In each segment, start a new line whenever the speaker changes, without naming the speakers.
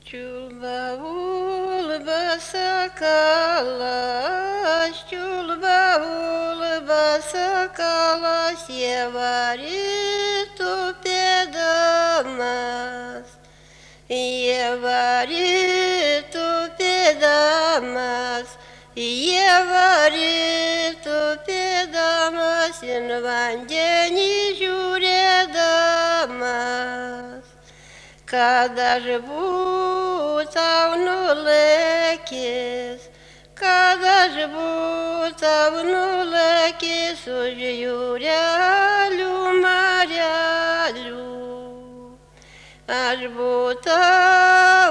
Čiulba ulba sakalas, čiulba ulba sakalas, jie varytų pėdamas, jie varytų pėdamas, jie varytų pėdamas, in vandenį žiūrėdamas. Kad aš būtau nulėkęs, kad aš būtau nulėkęs už jūrelių marelių. Aš būtau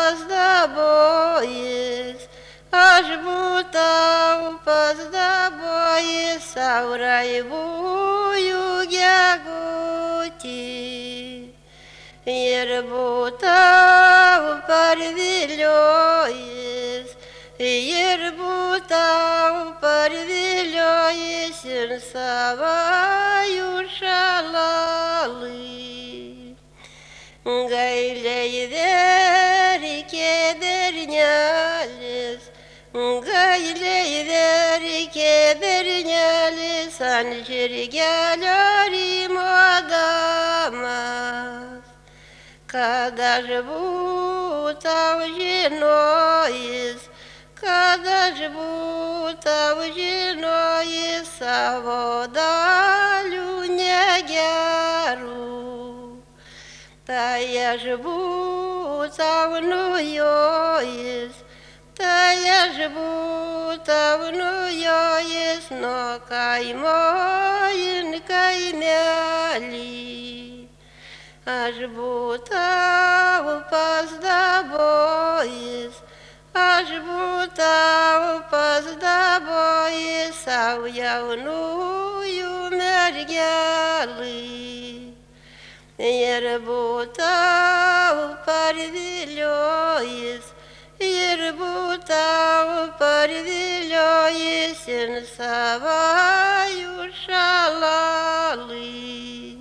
pasdabojęs, aš būtau pasdabojęs sau raibųjų gegutį. Ir būtau parviliojęs, ir būtau parviliojęs ir savajų šalalį. Gailiai verkė bernelis, gailiai verkė bernelis ant žirgelio rymodamas. Kad aš būtau žinojęs, kad aš būtau žinojęs savo dalių negerų, tai aš būtau nujojęs, tai aš būtau nujojęs nuo kaimo in kaimelį. Aš būtau pasdabojęs, aš būtau pasdabojęs sau jaunųjų mergelį. Ir būtau parviliojęs, ir būtau parviliojęs in savajų šalalį.